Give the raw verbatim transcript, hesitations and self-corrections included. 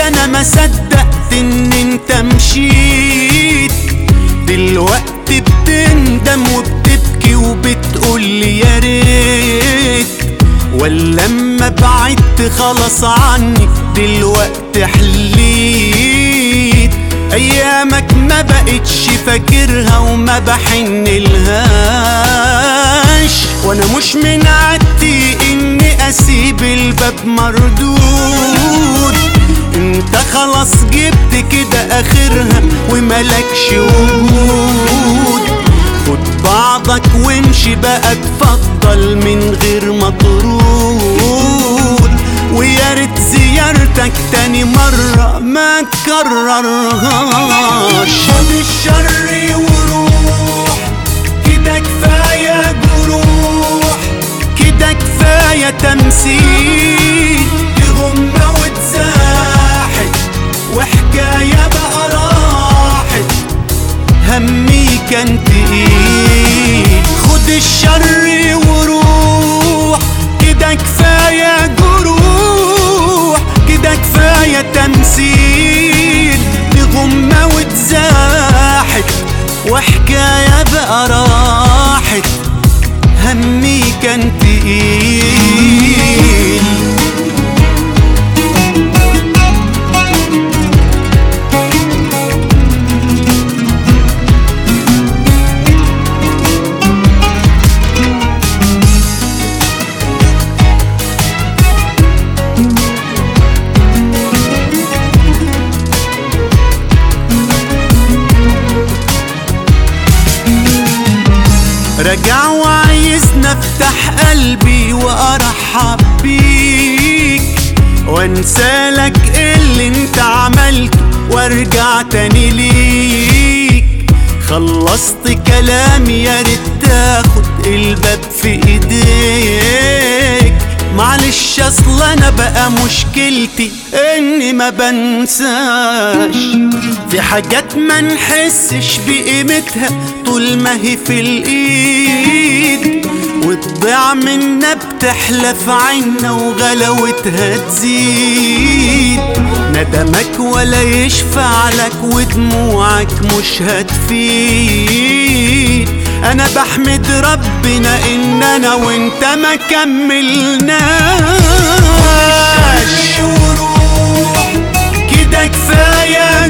انا ما صدقت ان انت مشيت. دلوقتي بتندم وبتبكي وبتقولي يا ريت، ولا اما بعدت خلاص عني دلوقتي حليت. ايامك ما بقتش فاكرها وما بحنلهاش، وانا مش من عادتي اني اسيب الباب مردود. انت خلاص جبت كده اخرها وملكش وجود. خد بعضك وامشي بقى اتفضل من غير ما ترود، ويا ريت زيارتك تاني مرة ما تكررهاش. خد الشر وروح كده كفاية جروح، كده كفاية تمثيل. دي غمة واتزاحت وحكاية بقى راحت، همي كان تقيل. خد الشر وروح كده كفاية جروح، كده كفاية تمثيل. دي غمة واتزاحت وحكاية بقى راحت، همي كان تقيل. رجع وعايزني افتح قلبي وارحب بيك، وانسالك اللي انت عملته وارجع تاني ليك. خلصت كلامي يا ريت تاخد الباب في ايديك. معلش اصل انا بقى مشكلتي اني ما بنساش، في حاجات ما نحسش بقيمتها طول ما هي في الايد، وتضيع منا بتحلى في عنا وغلاوتها تزيد. ندمك ولا يشفع لك ودموعك مش هتفيد. انا بحمد ربنا ان انا وانت ما كملناش. كده كفاية